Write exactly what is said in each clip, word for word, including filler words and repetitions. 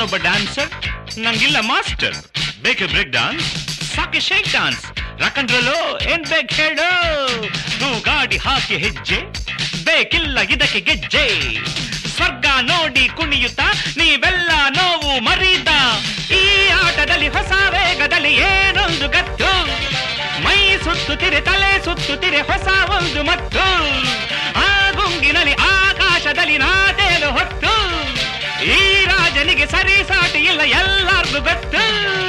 ನಾನೊಬ್ಬ ಡ್ಯಾನ್ಸರ್, ನಂಗಿಲ್ಲ ಮಾಸ್ಟರ್. ಬೇಕೆ ಬ್ರೇಕ್ ಡಾನ್ಸ್, ಸಾಕೆ ಶೇಕ್ ಡಾನ್ಸ್, ರಾಕಂಡ್ರಲ್ಲೋ ಏನ್ ಬೇಕು ಹೇಳು. ನೀವು ಗಾಡಿ ಹಾಕಿ ಹೆಜ್ಜೆ, ಬೇಕಿಲ್ಲ ಇದಕ್ಕೆ ಗೆಜ್ಜೆ. ಸ್ವರ್ಗ ನೋಡಿ ಕುಣಿಯುತ್ತ ನೀವೆಲ್ಲ ನೋವು ಮರೀದ. ಈ ಆಟದಲ್ಲಿ ಹೊಸ ವೇಗದಲ್ಲಿ ಏನೊಂದು ಗತ್ತು. ಮೈ ಸುತ್ತುತ್ತಿರೆ ತಲೆ ಸುತ್ತುತ್ತಿರೆ ಹೊಸ ಒಂದು ಮತ್ತು. ಆ ಗುಂಗಿನಲ್ಲಿ ಆಕಾಶದಲ್ಲಿ ನಾದೇಲು ಹೊತ್ತು. ಈ ರಾಜನಿಗೆ ಸರಿ ಸಾಟಿ ಇಲ್ಲ ಎಲ್ಲಾರ್ಗೂ ಗೊತ್ತು.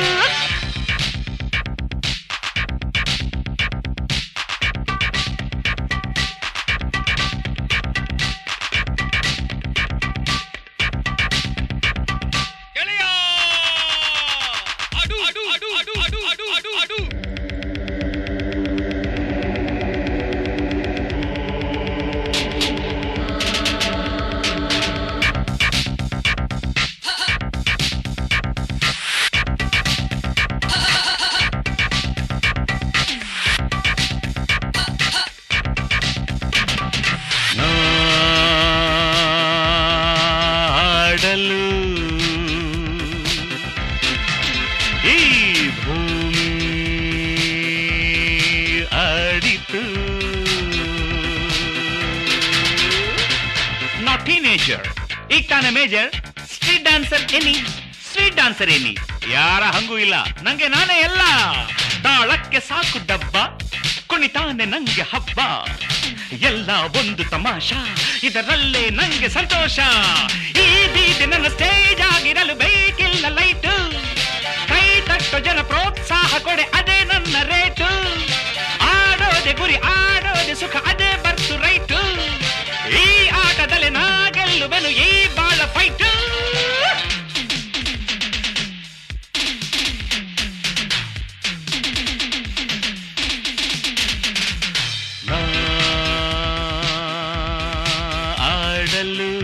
ಈ ಭೂಮಿ ಆಡಿತು. ನಾಟ್ ಟೀನೇಜರ್, ಈಗ ತಾನೇ ಮೇಜರ್. ಸ್ಟ್ರೀಟ್ ಡ್ಯಾನ್ಸರ್ ಎನಿ, ಸ್ಟ್ರೀಟ್ ಡ್ಯಾನ್ಸರ್ ಎನಿ, ಯಾರ ಹಂಗೂ ಇಲ್ಲ. ನಂಗೆ ನಾನೇ ಎಲ್ಲ. ತಾಳಕ್ಕೆ ಸಾಕು ಡಬ್ಬ, ಕುಣಿತಾನೆ ನಂಗೆ ಹಬ್ಬ. ಎಲ್ಲ ಒಂದು ತಮಾಷಾ, ಇದರಲ್ಲೇ ನಂಗೆ ಸಂತೋಷ. ಈ ಬೀದಿ ನನ್ನ ಸ್ಟೇಜ್ ಆಗಿರಲು ಬೇಕಿಲ್ಲ ಲೈಟು. ಕೈ ತಟ್ಟು ಜನ ಪ್ರೋತ್ಸಾಹ ಕೊಡೆ, ಅದೇ ನನ್ನ ರೇಟು. ಆಡೋದೆ ಗುರಿ, ಆಡೋದೆ ಸುಖ, ಅದೇ ಬರ್ತು ರೈಟು. ಈ ಆಟದಲ್ಲಿ ನಾ ಗೆಲ್ಲುವೆನು ಈ ಬಾಳ ಫೈಟು. ಆಡಲು